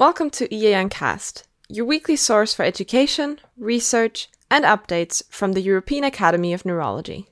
Welcome to EAN Cast, your weekly source for education, research, and updates from the European Academy of Neurology.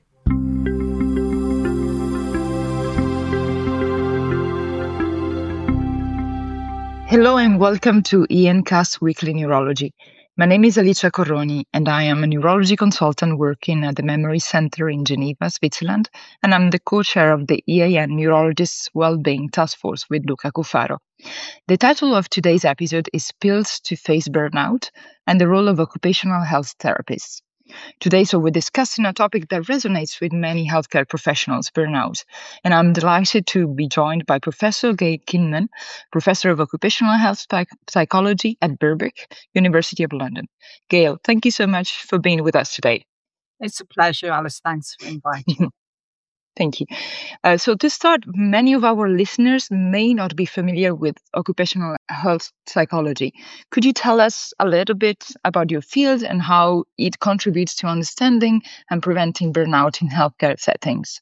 Hello and welcome to EAN Cast Weekly Neurology. My name is Alicia Corroni and I am a neurology consultant working at the Memory Center in Geneva, Switzerland, and I'm the co-chair of the EAN Neurologists Wellbeing Task Force with Luca Cuffaro. The title of today's episode is Pills to Face Burnout and the Role of Occupational Health Therapists. Today, we're discussing a topic that resonates with many healthcare professionals, burnout. And I'm delighted to be joined by Professor Gail Kinman, Professor of Occupational Health Psychology at Birkbeck, University of London. Gail, thank you so much for being with us today. It's a pleasure, Alice. Thanks for inviting me. Thank you. So to start, many of our listeners may not be familiar with occupational health psychology. Could you tell us a little bit about your field and how it contributes to understanding and preventing burnout in healthcare settings?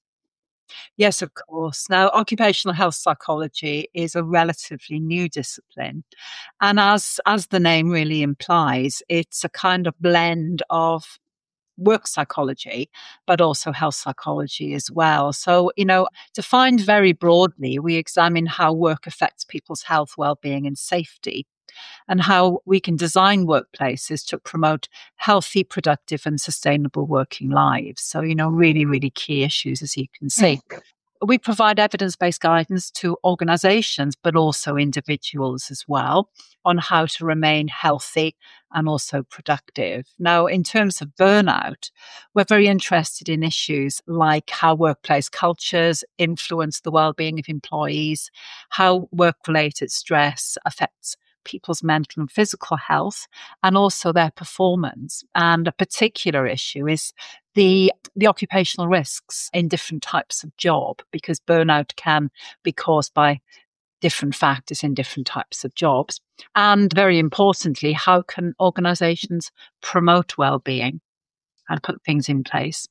Yes, of course. Now, occupational health psychology is a relatively new discipline. And as the name really implies, it's a kind of blend of work psychology, but also health psychology as well. So, defined very broadly, we examine how work affects people's health, well-being and safety, and how we can design workplaces to promote healthy, productive and sustainable working lives. So, really, really key issues, as you can see. We provide evidence-based guidance to organizations, but also individuals as well, on how to remain healthy and also productive. Now, in terms of burnout, we're very interested in issues like how workplace cultures influence the well-being of employees, how work-related stress affects people's mental and physical health, and also their performance. And a particular issue is the occupational risks in different types of job, because burnout can be caused by different factors in different types of jobs. And very importantly, how can organizations promote well-being and put things in place?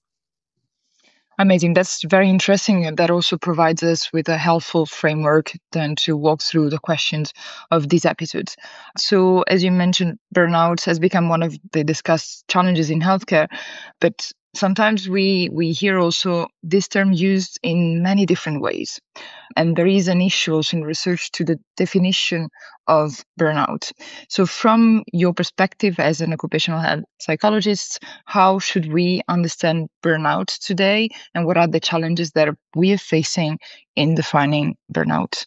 Amazing. That's very interesting. And that also provides us with a helpful framework then to walk through the questions of these episodes. So, as you mentioned, burnout has become one of the discussed challenges in healthcare, but sometimes we hear also this term used in many different ways. And there is an issue also in research to the definition of burnout. So from your perspective as an occupational health psychologist, how should we understand burnout today? And what are the challenges that we are facing in defining burnout?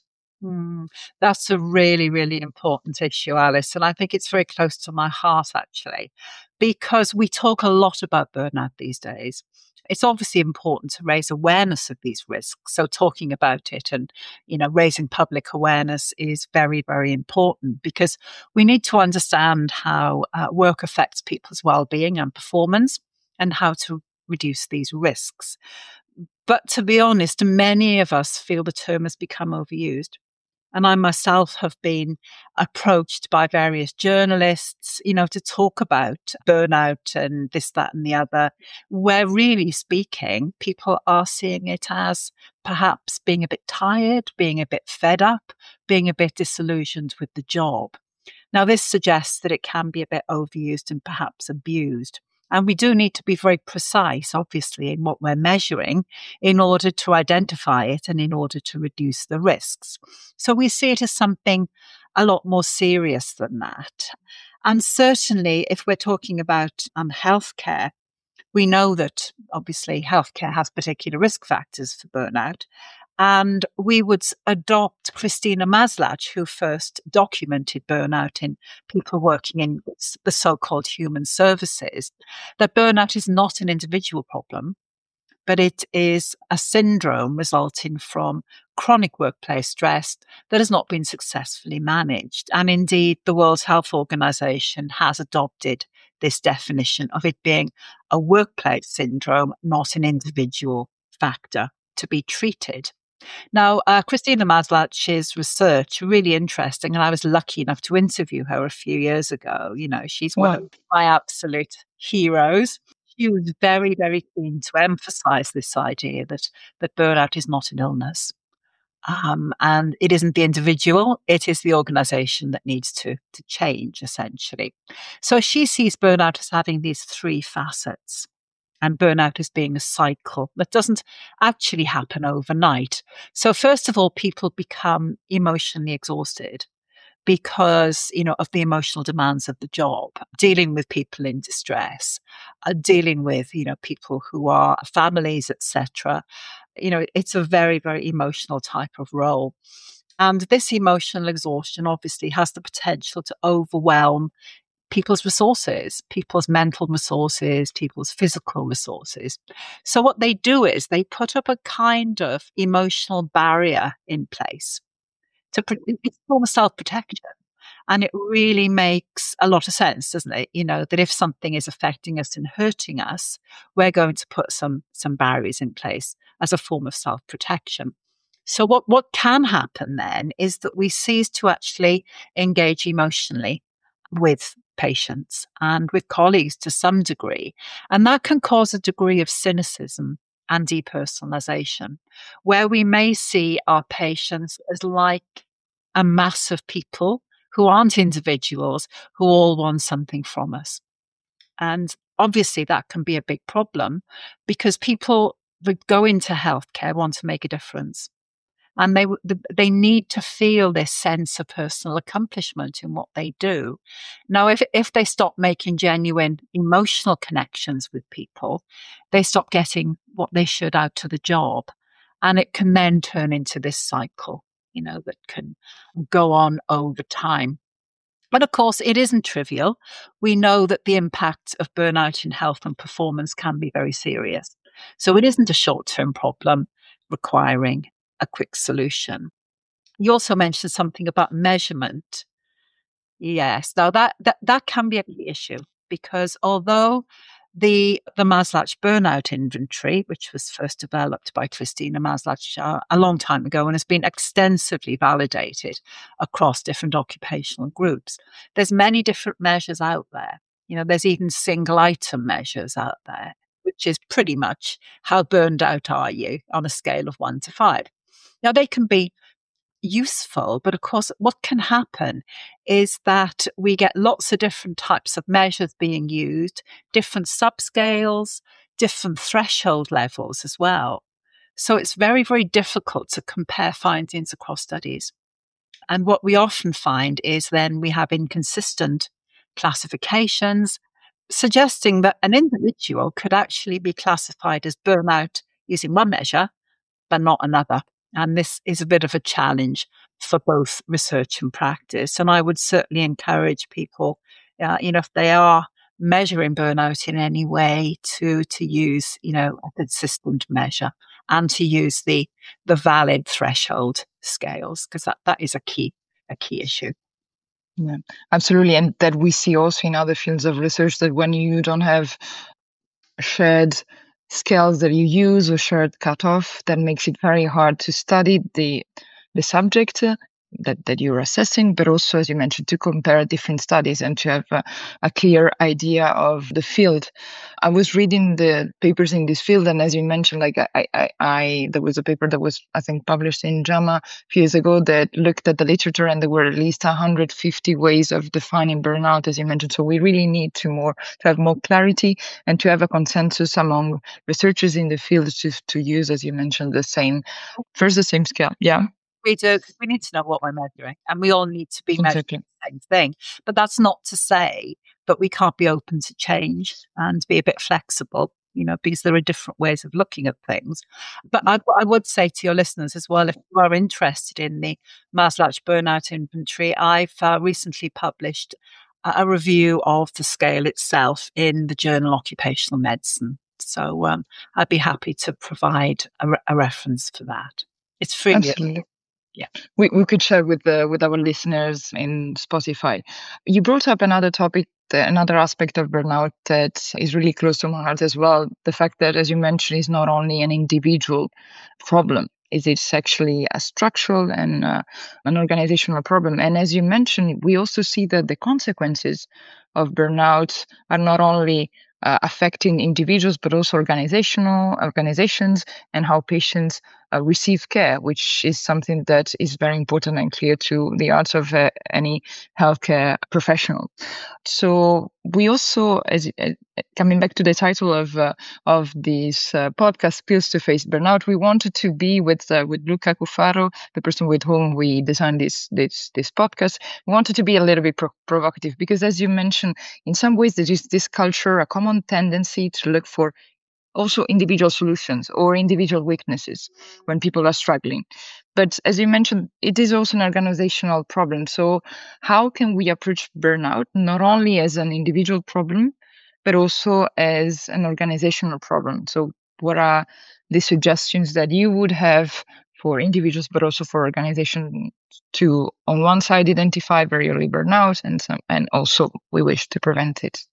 That's a really, really important issue, Alice. And I think it's very close to my heart, actually, because we talk a lot about burnout these days. It's obviously important to raise awareness of these risks. So talking about it and, raising public awareness is very, very important, because we need to understand how work affects people's well-being and performance and how to reduce these risks. But to be honest, many of us feel the term has become overused. And I myself have been approached by various journalists, to talk about burnout and this, that, and the other, where really speaking, people are seeing it as perhaps being a bit tired, being a bit fed up, being a bit disillusioned with the job. Now, this suggests that it can be a bit overused and perhaps abused. And we do need to be very precise, obviously, in what we're measuring in order to identify it and in order to reduce the risks. So we see it as something a lot more serious than that. And certainly, if we're talking about healthcare, we know that obviously healthcare has particular risk factors for burnout. And we would adopt Christina Maslach, who first documented burnout in people working in the so-called human services, that burnout is not an individual problem, but it is a syndrome resulting from chronic workplace stress that has not been successfully managed. And indeed, the World Health Organization has adopted this definition of it being a workplace syndrome, not an individual factor to be treated. Now, Christina Maslach's research, really interesting, and I was lucky enough to interview her a few years ago. She's one of my absolute heroes. She was very, very keen to emphasize this idea that burnout is not an illness. And it isn't the individual, it is the organization that needs to change, essentially. So she sees burnout as having these three facets, and burnout as being a cycle that doesn't actually happen overnight. So first of all, people become emotionally exhausted because, of the emotional demands of the job, dealing with people in distress, dealing with, people who are families, etc. It's a very, very emotional type of role. And this emotional exhaustion obviously has the potential to overwhelm people's resources, people's mental resources, people's physical resources. So what they do is they put up a kind of emotional barrier in place it's a form of self-protection. And it really makes a lot of sense, doesn't it? That if something is affecting us and hurting us, we're going to put some barriers in place as a form of self-protection. So what can happen then is that we cease to actually engage emotionally with patients and with colleagues to some degree. And that can cause a degree of cynicism and depersonalization, where we may see our patients as like a mass of people who aren't individuals who all want something from us. And obviously that can be a big problem because people that go into healthcare want to make a difference. And they need to feel this sense of personal accomplishment in what they do. Now, if they stop making genuine emotional connections with people, they stop getting what they should out of the job. And it can then turn into this cycle, that can go on over time. But of course, it isn't trivial. We know that the impact of burnout in health and performance can be very serious. So it isn't a short-term problem requiring a quick solution. You also mentioned something about measurement. Yes, now that can be a key issue because although the Maslach burnout inventory, which was first developed by Christina Maslach a long time ago and has been extensively validated across different occupational groups, there's many different measures out there. There's even single item measures out there, which is pretty much how burned out are you on a scale of 1 to 5. Now, they can be useful, but of course, what can happen is that we get lots of different types of measures being used, different subscales, different threshold levels as well. So it's very, very difficult to compare findings across studies. And what we often find is then we have inconsistent classifications, suggesting that an individual could actually be classified as burnout using one measure, but not another. And this is a bit of a challenge for both research and practice. And I would certainly encourage people, if they are measuring burnout in any way, to use, a consistent measure and to use the valid threshold scales, because that is a key issue. Yeah, absolutely. And that we see also in other fields of research that when you don't have shared scales that you use or shared cutoff, that makes it very hard to study the subject that you're assessing, but also, as you mentioned, to compare different studies and to have a clear idea of the field. I was reading the papers in this field, and as you mentioned, like I there was a paper that was, I think, published in JAMA a few years ago that looked at the literature, and there were at least 150 ways of defining burnout, as you mentioned. So we really need to have more clarity and to have a consensus among researchers in the field to use, as you mentioned, the same scale. Yeah. We do, because we need to know what we're measuring, and we all need to be measuring the same thing. But that's not to say that we can't be open to change and be a bit flexible, because there are different ways of looking at things. But I would say to your listeners as well, if you are interested in the Maslach burnout inventory, I've recently published a review of the scale itself in the journal Occupational Medicine. So I'd be happy to provide a reference for that. It's free. Absolutely. Yeah, we could share with our listeners in Spotify. You brought up another topic, another aspect of burnout that is really close to my heart as well. The fact that, as you mentioned, is not only an individual problem. It's actually a structural and an organizational problem. And as you mentioned, we also see that the consequences of burnout are not only affecting individuals, but also organizations and how patients receive care, which is something that is very important and clear to the heart of any healthcare professional. So we also, coming back to the title of this podcast, Pills to Face Burnout, we wanted to be with Luca Cuffaro, the person with whom we designed this podcast. We wanted to be a little bit provocative because, as you mentioned, in some ways there is this culture, a common tendency to look for also individual solutions or individual weaknesses when people are struggling. But as you mentioned, it is also an organizational problem. So how can we approach burnout not only as an individual problem, but also as an organizational problem? So what are the suggestions that you would have for individuals, but also for organizations to, on one side, identify very early burnout and also we wish to prevent it?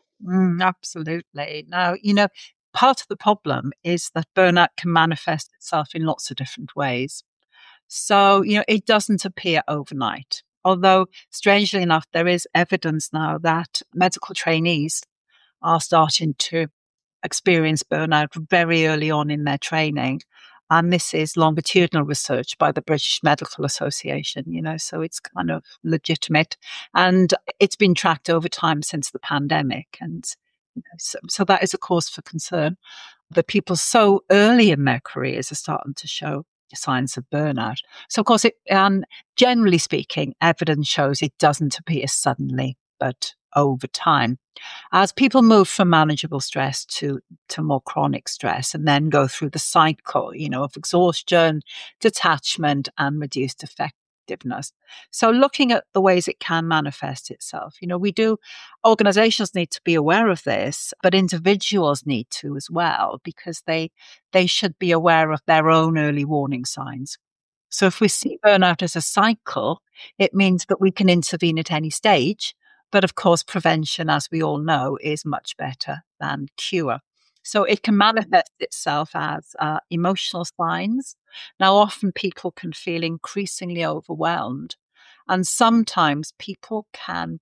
Absolutely. Now, part of the problem is that burnout can manifest itself in lots of different ways. So, it doesn't appear overnight. Although, strangely enough, there is evidence now that medical trainees are starting to experience burnout very early on in their training. And this is longitudinal research by the British Medical Association, so it's kind of legitimate. And it's been tracked over time since the pandemic. And so that is a cause for concern that people so early in their careers are starting to show signs of burnout. So, of course, generally speaking, evidence shows it doesn't appear suddenly, but over time. As people move from manageable stress to more chronic stress and then go through the cycle, of exhaustion, detachment, and reduced effectiveness. So looking at the ways it can manifest itself, organizations need to be aware of this, but individuals need to as well, because they should be aware of their own early warning signs. So if we see burnout as a cycle, it means that we can intervene at any stage. But of course, prevention, as we all know, is much better than cure. So it can manifest itself as emotional signs. Now, often people can feel increasingly overwhelmed. And sometimes people can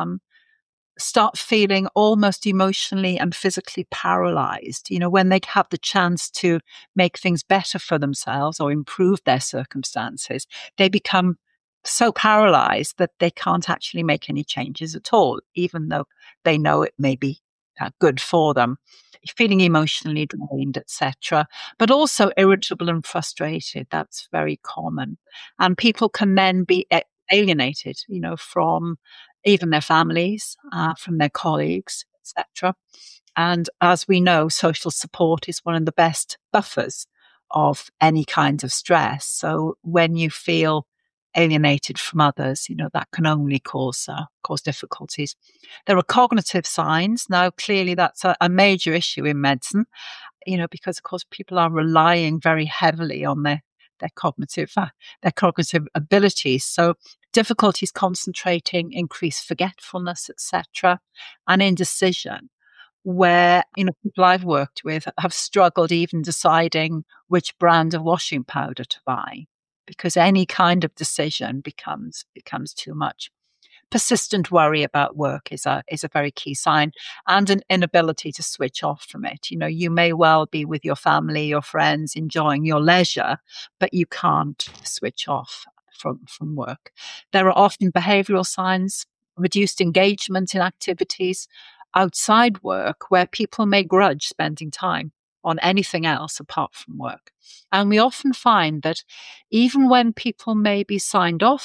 start feeling almost emotionally and physically paralyzed, when they have the chance to make things better for themselves or improve their circumstances, they become so paralyzed that they can't actually make any changes at all, even though they know it may be good for them. Feeling emotionally drained, etc., but also irritable and frustrated. That's very common. And people can then be alienated, from even their families, from their colleagues, etc. And as we know, social support is one of the best buffers of any kind of stress. So when you feel alienated from others, that can only cause difficulties. There are cognitive signs. Now, clearly that's a major issue in medicine, because of course people are relying very heavily on their cognitive abilities. So difficulties concentrating, increased forgetfulness, etc., and indecision, where people I've worked with have struggled even deciding which brand of washing powder to buy, because any kind of decision becomes too much. Persistent worry about work is a very key sign, and an inability to switch off from it. You may well be with your family, your friends, enjoying your leisure, but you can't switch off from work. There are often behavioral signs, reduced engagement in activities outside work, where people may grudge spending time on anything else apart from work. And we often find that even when people may be signed off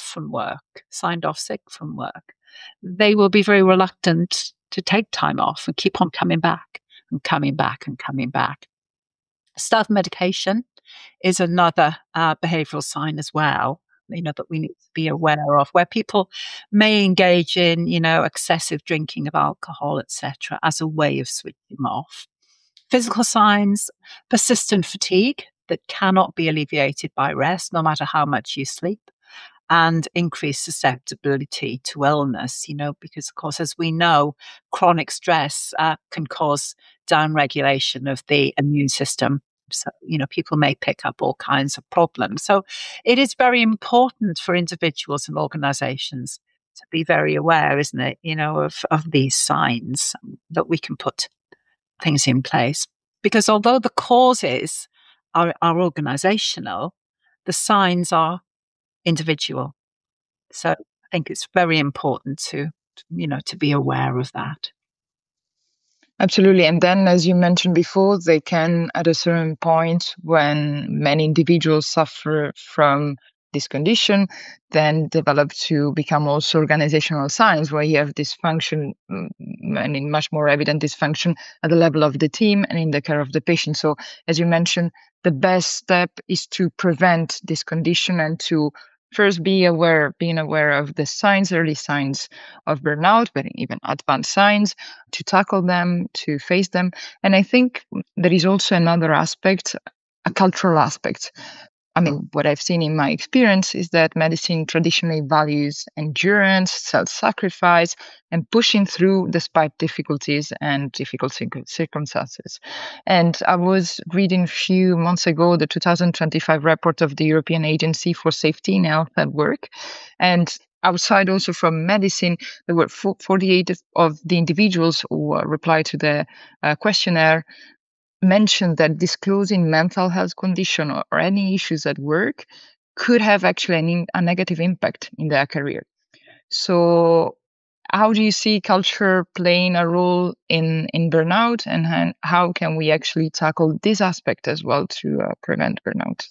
sick from work, they will be very reluctant to take time off and keep on coming back and coming back and coming back. Self-medication is another behavioral sign as well, that we need to be aware of, where people may engage in, excessive drinking of alcohol, etc., as a way of switching off. Physical signs, persistent fatigue that cannot be alleviated by rest, no matter how much you sleep, and increased susceptibility to illness, because, of course, as we know, chronic stress can cause downregulation of the immune system. So, people may pick up all kinds of problems. So it is very important for individuals and organizations to be very aware, isn't it, of these signs, that we can put things in place. Because although the causes are organizational, the signs are individual. So I think it's very important to be aware of that. Absolutely. And then, as you mentioned before, they can, at a certain point, when many individuals suffer from this condition, then develop to become also organizational signs, where you have dysfunction, and in much more evident dysfunction at the level of the team and in the care of the patient. So, as you mentioned, the best step is to prevent this condition and to first being aware of the signs, early signs of burnout, but even advanced signs, to tackle them, to face them. And I think there is also another aspect, a cultural aspect. I mean, what I've seen in my experience is that medicine traditionally values endurance, self-sacrifice, and pushing through despite difficulties and difficult circumstances. And I was reading a few months ago the 2025 report of the European Agency for Safety in Health at Work. And outside also from medicine, there were 48 of the individuals who replied to the questionnaire mentioned that disclosing mental health condition or any issues at work could have actually a negative impact in their career. So how do you see culture playing a role in burnout, and how can we actually tackle this aspect as well to prevent burnout?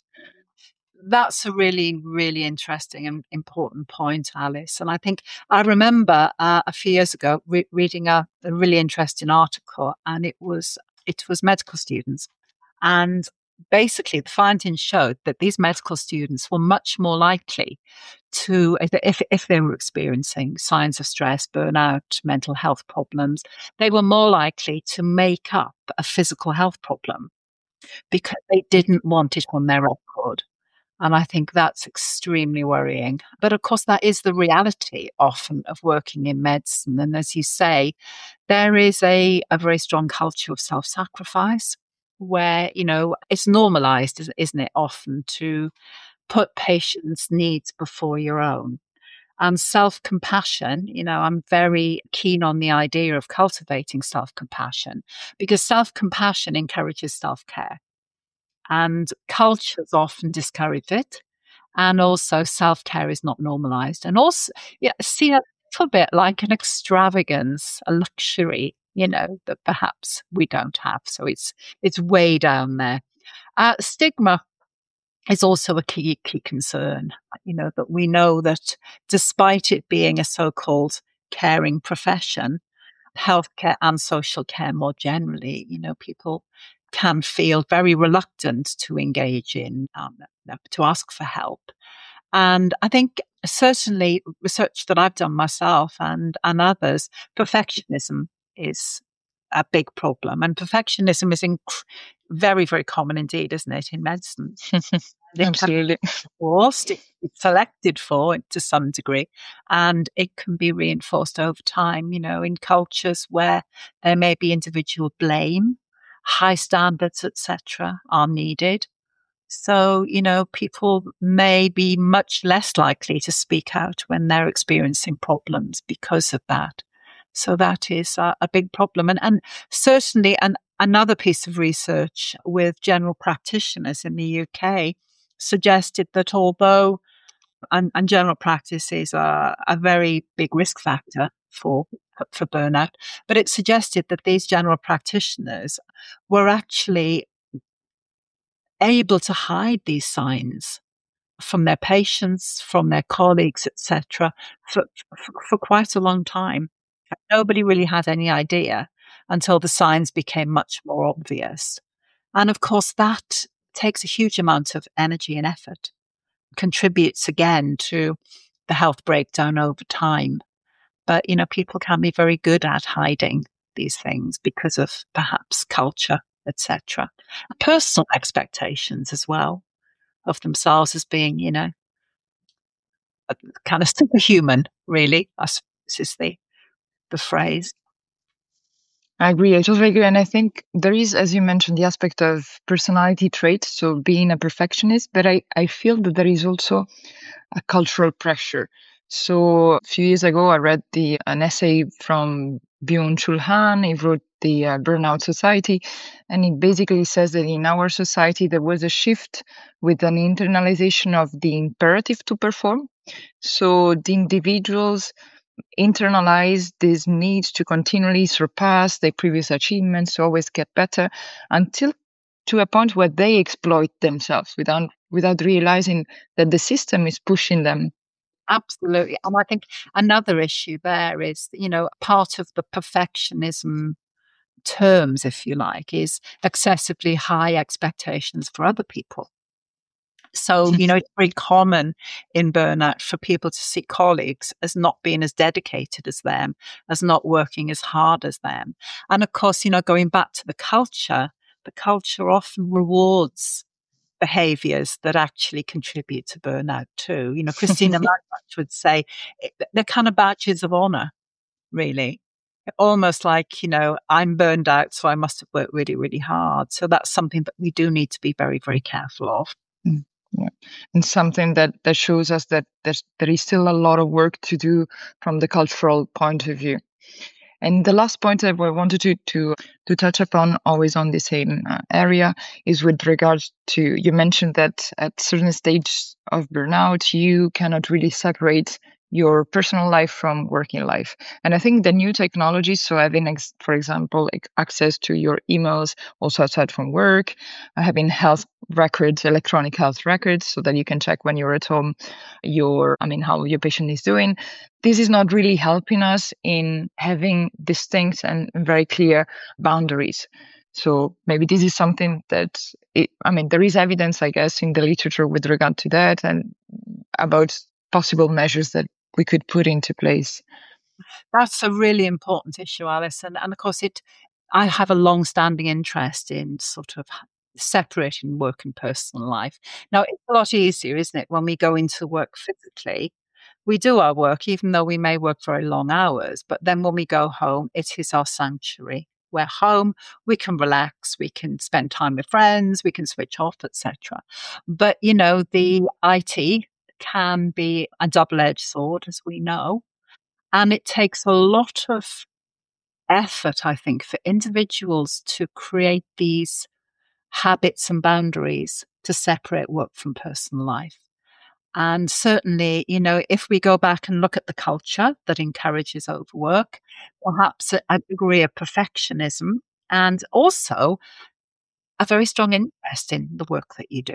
That's a really, really interesting and important point, Alice. And I think I remember a few years ago reading a really interesting article, and it was medical students. And basically, the findings showed that these medical students were much more likely to, if they were experiencing signs of stress, burnout, mental health problems, they were more likely to make up a physical health problem because they didn't want it on their record. And I think that's extremely worrying. But of course, that is the reality often of working in medicine. And as you say, there is a very strong culture of self sacrifice where, it's normalized, isn't it, often to put patients' needs before your own. And self compassion, I'm very keen on the idea of cultivating self compassion because self compassion encourages self care. And cultures often discourage it. And also, self care is not normalized. And also, see a little bit like an extravagance, a luxury, that perhaps we don't have. So it's way down there. Stigma is also a key concern. That we know that despite it being a so-called caring profession, healthcare and social care more generally, people can feel very reluctant to engage in, to ask for help. And I think certainly research that I've done myself and others, perfectionism is a big problem. And perfectionism is very, very common indeed, isn't it, in medicine? Absolutely. It's selected for to some degree, and it can be reinforced over time, in cultures where there may be individual blame, high standards, etc., are needed. So, people may be much less likely to speak out when they're experiencing problems because of that. So that is a big problem. And certainly another piece of research with general practitioners in the UK suggested that although and general practice is a very big risk factor for burnout, but it suggested that these general practitioners were actually able to hide these signs from their patients, from their colleagues, etc., for quite a long time. Nobody really had any idea until the signs became much more obvious. And of course, that takes a huge amount of energy and effort, contributes again to the health breakdown over time. But, people can be very good at hiding these things because of perhaps culture, etc. Personal expectations as well of themselves as being, a kind of superhuman, really, I suppose is the phrase. I agree. I totally agree. And I think there is, as you mentioned, the aspect of personality traits, so being a perfectionist, but I feel that there is also a cultural pressure. So a few years ago, I read an essay from Byung-Chul Han. He wrote the Burnout Society, and it basically says that in our society there was a shift with an internalization of the imperative to perform. So the individuals internalize this need to continually surpass their previous achievements, to always get better, until to a point where they exploit themselves without realizing that the system is pushing them. Absolutely. And I think another issue there is, part of the perfectionism terms, if you like, is excessively high expectations for other people. So, it's very common in burnout for people to see colleagues as not being as dedicated as them, as not working as hard as them. And of course, going back to the culture often rewards behaviors that actually contribute to burnout too. Christina Lagarde would say they're kind of badges of honor, really. Almost like, I'm burned out, so I must have worked really, really hard. So that's something that we do need to be very, very careful of. Yeah. And something that shows us that there is still a lot of work to do from the cultural point of view. And the last point that I wanted to touch upon, always on the same area, is with regards to, you mentioned that at certain stages of burnout, you cannot really separate your personal life from working life. And I think the new technologies, so having, for example, access to your emails also outside from work, having health records, electronic health records, so that you can check when you're at home how your patient is doing. This is not really helping us in having distinct and very clear boundaries. So maybe this is something that, there is evidence, I guess, in the literature with regard to that and about possible measures that we could put into place. That's a really important issue, Alice. And of course, I have a long-standing interest in sort of separating work and personal life. Now, it's a lot easier, isn't it, when we go into work physically? We do our work, even though we may work very long hours. But then when we go home, it is our sanctuary. We're home, we can relax, we can spend time with friends, we can switch off, etc. But, the IT can be a double-edged sword, as we know. And it takes a lot of effort, I think, for individuals to create these habits and boundaries to separate work from personal life. And certainly, if we go back and look at the culture that encourages overwork, perhaps a degree of perfectionism, and also a very strong interest in the work that you do.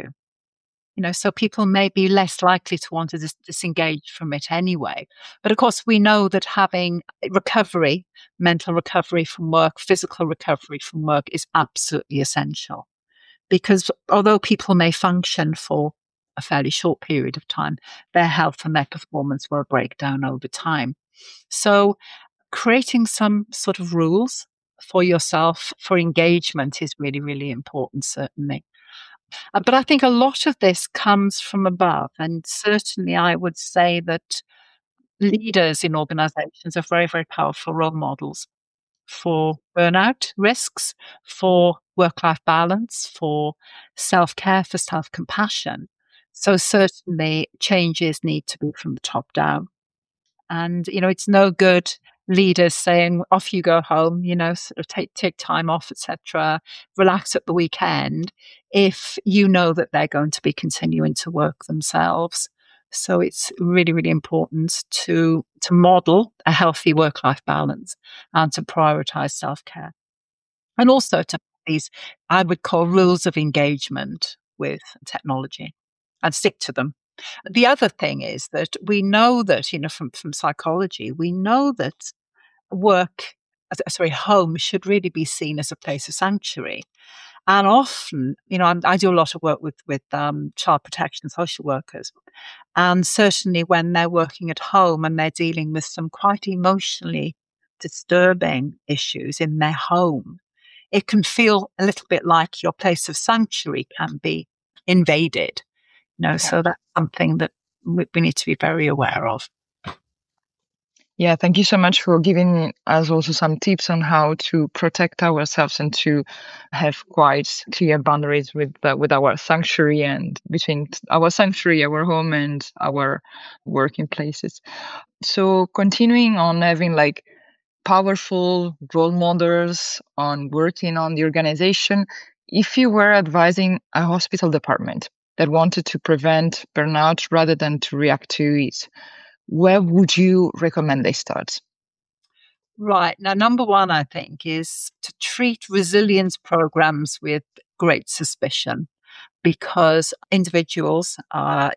So people may be less likely to want to disengage from it anyway. But of course, we know that having recovery, mental recovery from work, physical recovery from work is absolutely essential. Because although people may function for a fairly short period of time, their health and their performance will break down over time. So creating some sort of rules for yourself for engagement is really, really important, certainly. But I think a lot of this comes from above. And certainly I would say that leaders in organizations are very, very powerful role models for burnout risks, for work-life balance, for self-care, for self-compassion. So certainly changes need to be from the top down. And, it's no good leaders saying, off you go home, sort of take time off, etc., relax at the weekend, if you know that they're going to be continuing to work themselves. So it's really, really important to model a healthy work-life balance and to prioritize self-care. And also to these, I would call, rules of engagement with technology and stick to them. The other thing is that we know that, from psychology, we know that home should really be seen as a place of sanctuary. And often, I do a lot of work with child protection social workers. And certainly when they're working at home and they're dealing with some quite emotionally disturbing issues in their home, it can feel a little bit like your place of sanctuary can be invaded. So that's something that we need to be very aware of. Yeah, thank you so much for giving us also some tips on how to protect ourselves and to have quite clear boundaries with our sanctuary and between our sanctuary, our home, and our working places. So continuing on having powerful role models on working on the organization. If you were advising a hospital department that wanted to prevent burnout rather than to react to it, where would you recommend they start? Right. Now, number one, I think, is to treat resilience programs with great suspicion, because individuals are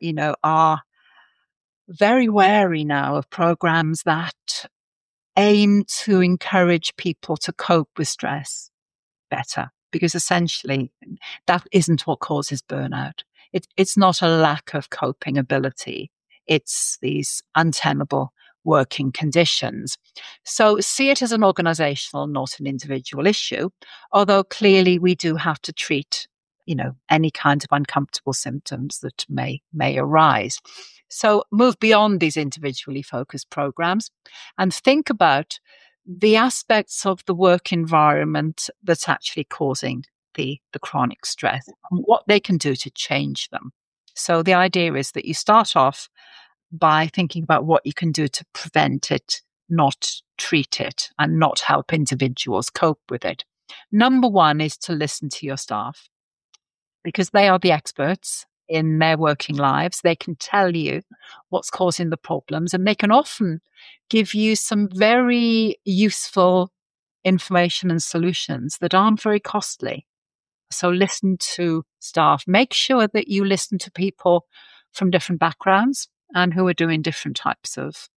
very wary now of programs that aim to encourage people to cope with stress better, because essentially that isn't what causes burnout. It's not a lack of coping ability. It's these untenable working conditions. So see it as an organizational, not an individual issue, although clearly we do have to treat, any kind of uncomfortable symptoms that may arise. So move beyond these individually focused programs and think about the aspects of the work environment that's actually causing the chronic stress and what they can do to change them. So the idea is that you start off by thinking about what you can do to prevent it, not treat it, and not help individuals cope with it. Number one is to listen to your staff, because they are the experts in their working lives. They can tell you what's causing the problems, and they can often give you some very useful information and solutions that aren't very costly. So listen to staff. Make sure that you listen to people from different backgrounds and who are doing different types of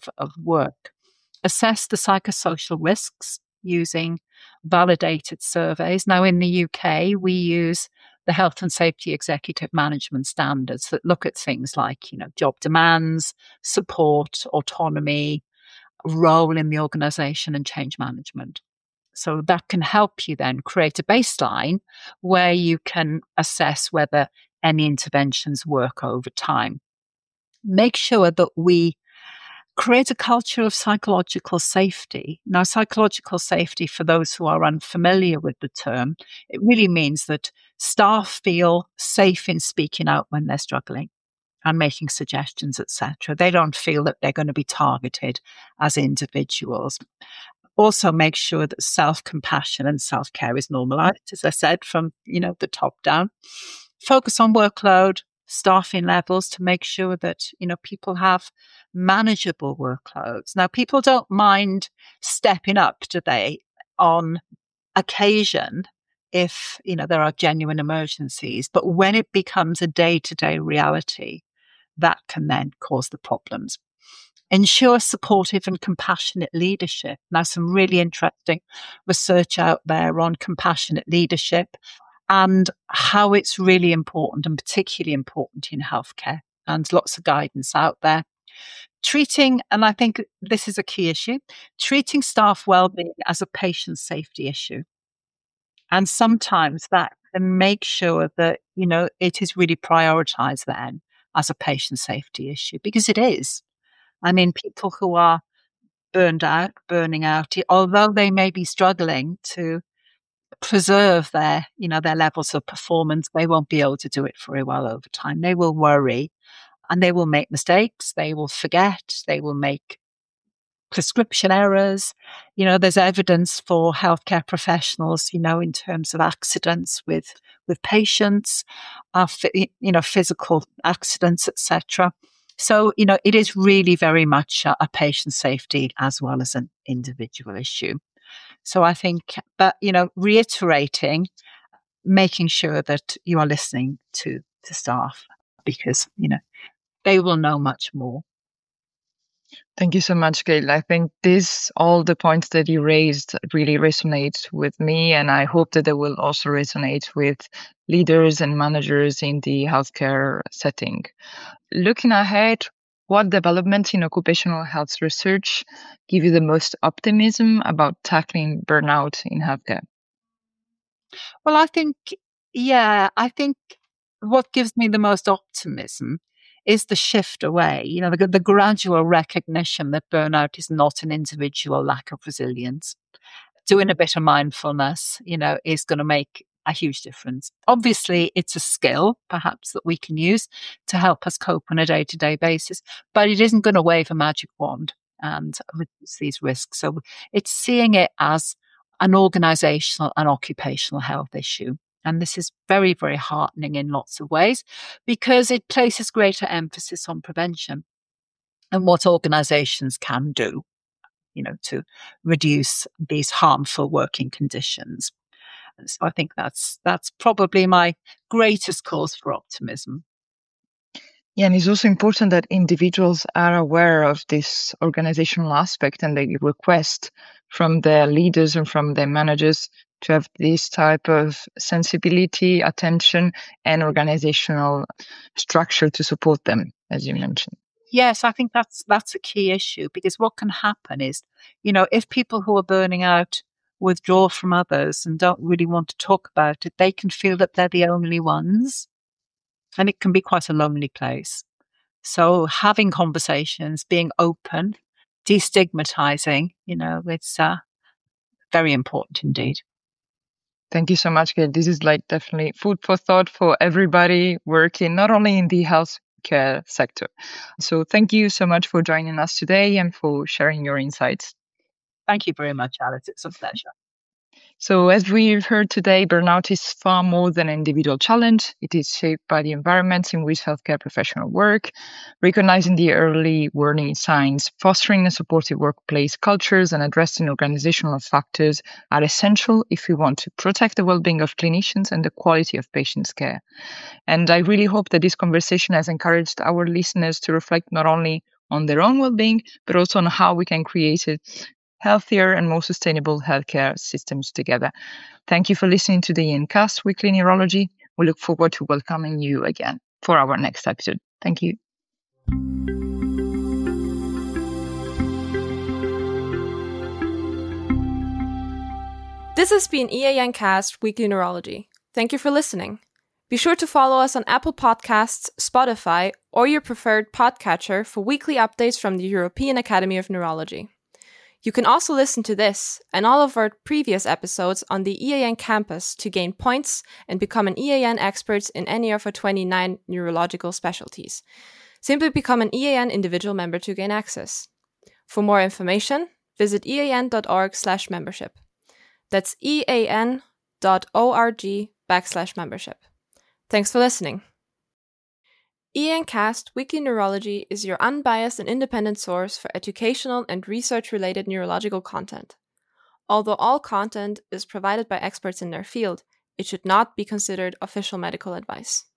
work. Assess the psychosocial risks using validated surveys. Now, in the UK, we use the Health and Safety Executive Management Standards that look at things like, job demands, support, autonomy, role in the organization, and change management. So that can help you then create a baseline where you can assess whether any interventions work over time. Make sure that we create a culture of psychological safety. Now, psychological safety, for those who are unfamiliar with the term, it really means that staff feel safe in speaking out when they're struggling and making suggestions, etc. They don't feel that they're going to be targeted as individuals. Also, make sure that self-compassion and self-care is normalized, as I said, from, the top down. Focus on workload, staffing levels to make sure that, people have manageable workloads. Now, people don't mind stepping up, do they, on occasion if, there are genuine emergencies. But when it becomes a day-to-day reality, that can then cause the problems. Ensure supportive and compassionate leadership. Now, some really interesting research out there on compassionate leadership and how it's really important, and particularly important in healthcare, and lots of guidance out there. Treating, and I think this is a key issue, treating staff well-being as a patient safety issue. And sometimes that can make sure that, it is really prioritized then as a patient safety issue, because it is. I mean, people who are burning out, although they may be struggling to preserve their levels of performance, they won't be able to do it very well over time. They will worry and they will make mistakes. They will forget. They will make prescription errors. There's evidence for healthcare professionals, in terms of accidents with patients, physical accidents, etc. So, it is really very much a patient safety as well as an individual issue. So I think that, reiterating, making sure that you are listening to staff, because, they will know much more. Thank you so much, Gail. I think all the points that you raised really resonate with me, and I hope that they will also resonate with leaders and managers in the healthcare setting. Looking ahead, what developments in occupational health research give you the most optimism about tackling burnout in healthcare? Well, I think what gives me the most optimism is the shift away, the gradual recognition that burnout is not an individual lack of resilience. Doing a bit of mindfulness, is going to make a huge difference. Obviously, it's a skill, perhaps, that we can use to help us cope on a day-to-day basis, but it isn't going to wave a magic wand. and reduce these risks. So it's seeing it as an organizational and occupational health issue. And this is very, very heartening in lots of ways because it places greater emphasis on prevention and what organizations can do, to reduce these harmful working conditions. And so I think that's probably my greatest cause for optimism. Yeah, and it's also important that individuals are aware of this organizational aspect and they request from their leaders and from their managers to have this type of sensibility, attention, and organizational structure to support them, as you mentioned. Yes, I think that's a key issue because what can happen is, if people who are burning out withdraw from others and don't really want to talk about it, they can feel that they're the only ones. And it can be quite a lonely place. So having conversations, being open, destigmatizing, it's very important indeed. Thank you so much, Gail. This is definitely food for thought for everybody working not only in the healthcare sector. So thank you so much for joining us today and for sharing your insights. Thank you very much, Alice. It's a pleasure. So as we've heard today, burnout is far more than an individual challenge. It is shaped by the environments in which healthcare professionals work. Recognizing the early warning signs, fostering a supportive workplace cultures, and addressing organizational factors are essential if we want to protect the well-being of clinicians and the quality of patients' care. And I really hope that this conversation has encouraged our listeners to reflect not only on their own well-being, but also on how we can create a healthier and more sustainable healthcare systems together. Thank you for listening to the ENCAST Weekly Neurology. We look forward to welcoming you again for our next episode. Thank you. This has been EANcast Weekly Neurology. Thank you for listening. Be sure to follow us on Apple Podcasts, Spotify, or your preferred podcatcher for weekly updates from the European Academy of Neurology. You can also listen to this and all of our previous episodes on the EAN campus to gain points and become an EAN expert in any of our 29 neurological specialties. Simply become an EAN individual member to gain access. For more information, visit ean.org/membership. That's ean.org/membership. Thanks for listening. EANcast Weekly Neurology is your unbiased and independent source for educational and research-related neurological content. Although all content is provided by experts in their field, it should not be considered official medical advice.